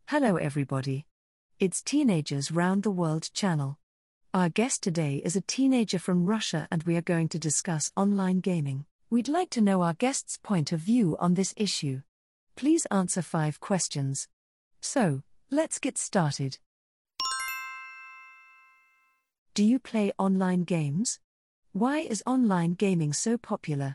Hello everybody. It's Teenagers Round the World channel. Our guest today is a teenager from Russia and we are going to discuss online gaming. We'd like to know our guest's point of view on this issue. Please answer 5 questions. So, let's get started. Do you play online games? Why is online gaming so popular?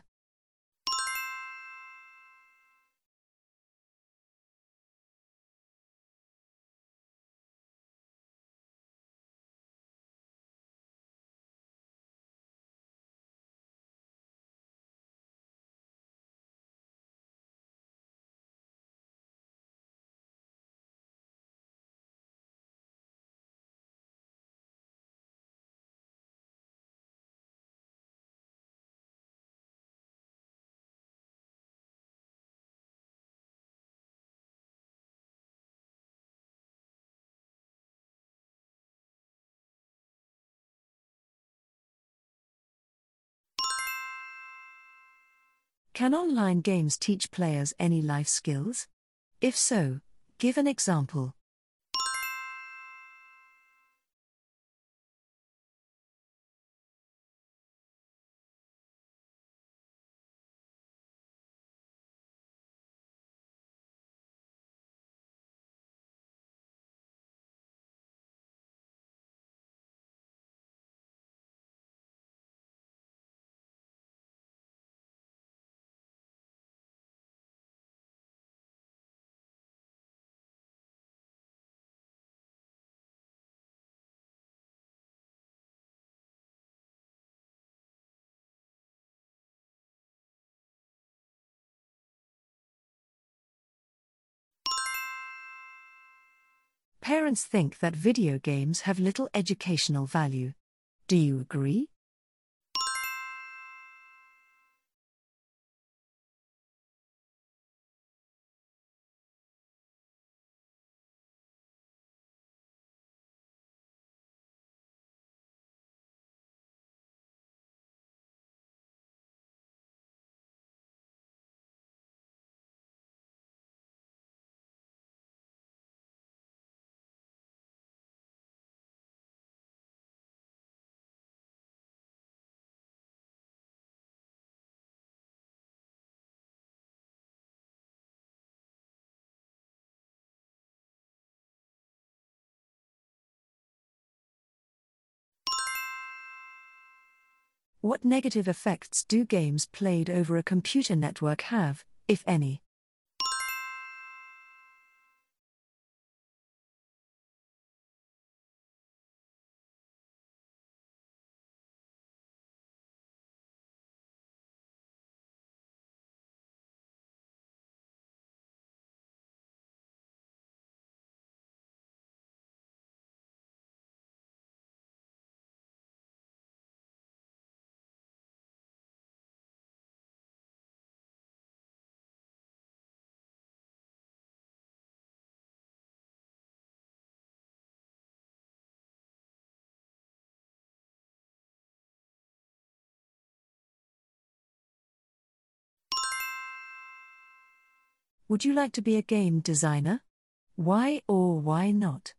Can online games teach players any life skills? If so, give an example. Parents think that video games have little educational value. Do you agree? What negative effects do games played over a computer network have, if any? Would you like to be a game designer? Why or why not?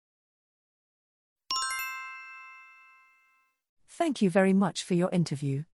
Thank you very much for your interview.